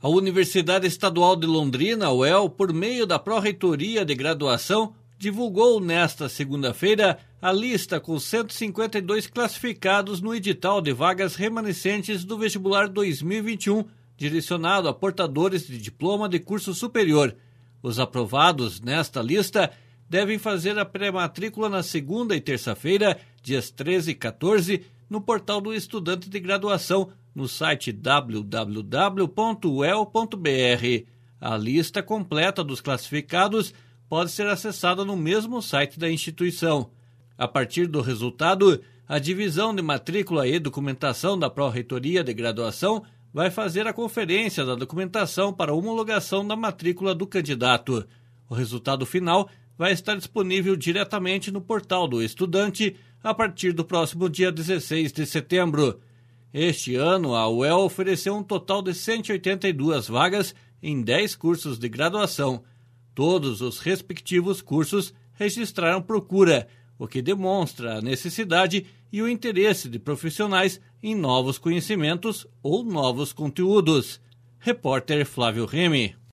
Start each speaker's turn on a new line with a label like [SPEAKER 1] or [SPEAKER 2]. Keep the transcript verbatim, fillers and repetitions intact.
[SPEAKER 1] A Universidade Estadual de Londrina, U E L, por meio da Pró-Reitoria de Graduação, divulgou nesta segunda-feira a lista com cento e cinquenta e dois classificados no edital de vagas remanescentes do vestibular dois mil e vinte e um, direcionado a portadores de diploma de curso superior. Os aprovados nesta lista devem fazer a pré-matrícula na segunda e terça-feira, dias treze e quatorze, no portal do estudante de graduação, no site w w w ponto u e l ponto b r. A lista completa dos classificados pode ser acessada no mesmo site da instituição. A partir do resultado, a Divisão de Matrícula e Documentação da Pró-Reitoria de Graduação vai fazer a conferência da documentação para homologação da matrícula do candidato. O resultado final vai estar disponível diretamente no portal do estudante a partir do próximo dia dezesseis de setembro. Este ano, a U E L ofereceu um total de cento e oitenta e duas vagas em dez cursos de graduação. Todos os respectivos cursos registraram procura, o que demonstra a necessidade e o interesse de profissionais em novos conhecimentos ou novos conteúdos. Repórter Flávio Remy.